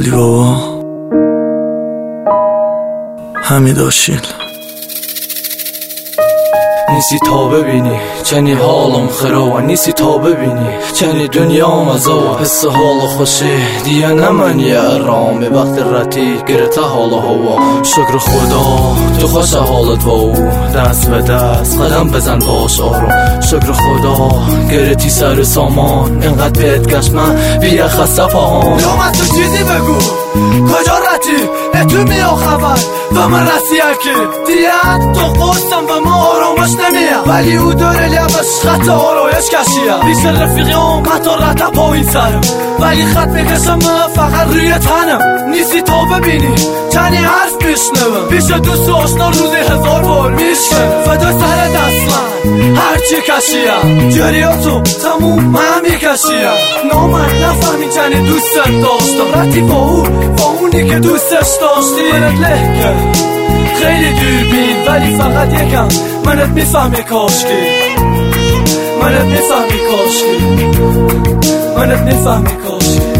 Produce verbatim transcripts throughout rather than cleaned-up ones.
دیدی بابا؟ حمید آشیل نیستی تا ببینی چنی حالم خراب، نیستی تا ببینی چنی دنیام عذاب. حس حال خوشی دیگه نمانی ارامه وقت رتی گرته حال هوا. شکر خدا تو خوش حالت با او، دست به دست قدم بزن باش آروم. شکر خدا گرتی سر سامان اینقدر بهت گشت من بیا خسته پاهام. یا من تو چیزی بگو کجا رتی نتو میا خبر و من رسیه که دیت تو قوستم و ما آرامش نمیم، ولی او داره لبش خط آرایش کشیه. پیش رفیقیام حتی رته پایین سرم، ولی خط بکشم فقط روی تنم. نیستی تا ببینی چنی حرف بشنوم، پیش دوست و آشنا روزی هزار بار میشکنم. فدا سر دست من هرچی کشیم، جریاتو تموم من میکشیم. نامن نفهمی چنی دوستت داشتم، رتی با او با اونی که دوستش داشتی اینت لهکه. خیلی دور بین ولی فقط یکم منت میفهمی کاشکی، منت میفهمی کاشکی، منت میفهمی کاشکی.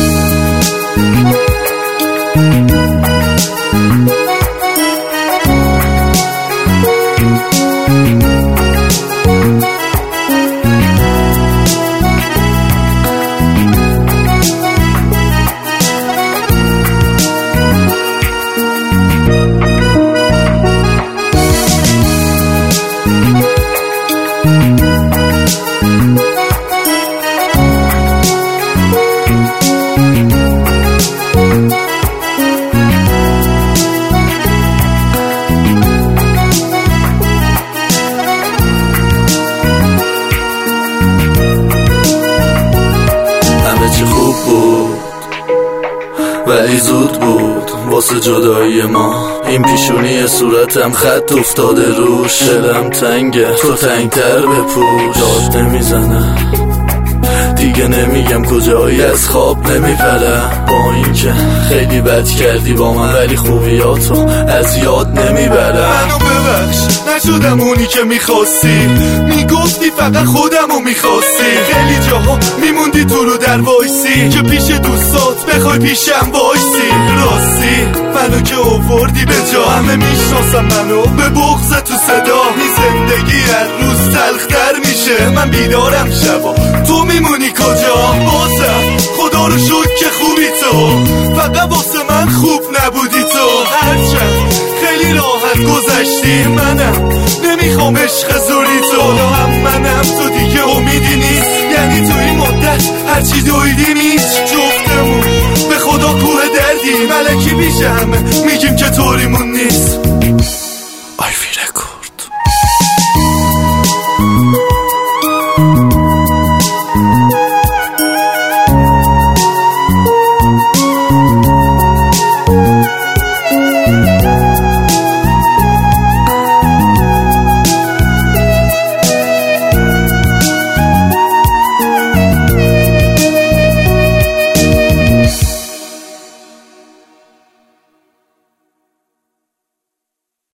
خوب بود ولی زود بود واسه جدایی ما. این پیشونی صورتم خط افتاده روش، دلم تنگه تو تنگتر بپوش. داد نمیزنه دیگه نمیگم کجایی از خواب نمیپرم. با اینکه خیلی بد کردی با من ولی خوبیاتو از یاد نمیبرم. منو ببخش نشدم اونی که میخواستی، میگفتی فقط خودمو میخواستی. خیلی جاها میموندی تو رو در وایسی که پیش دوستات بخوای پیشم وایسی. راستی منو که آوردی به جا، همه میشناسم منو به بغض تو صدا. این زندگی هر روز تلختر میشه، من بیدارم شبا تو میمونی کجا. بازم خدا رو شکر که خوبی تو، فقط واسه من خوب نبودی تو. هرچند خیلی راحت گذشتی منم نمیخوام عشق زوری تو. هم منم تو دیگه امیدی نیست، یعنی تو این مدت هرچی دویدیم هیچ. جفتمون به خدا کوه دردی ملکی بیشه، همه میگیم که طوریمون نیست.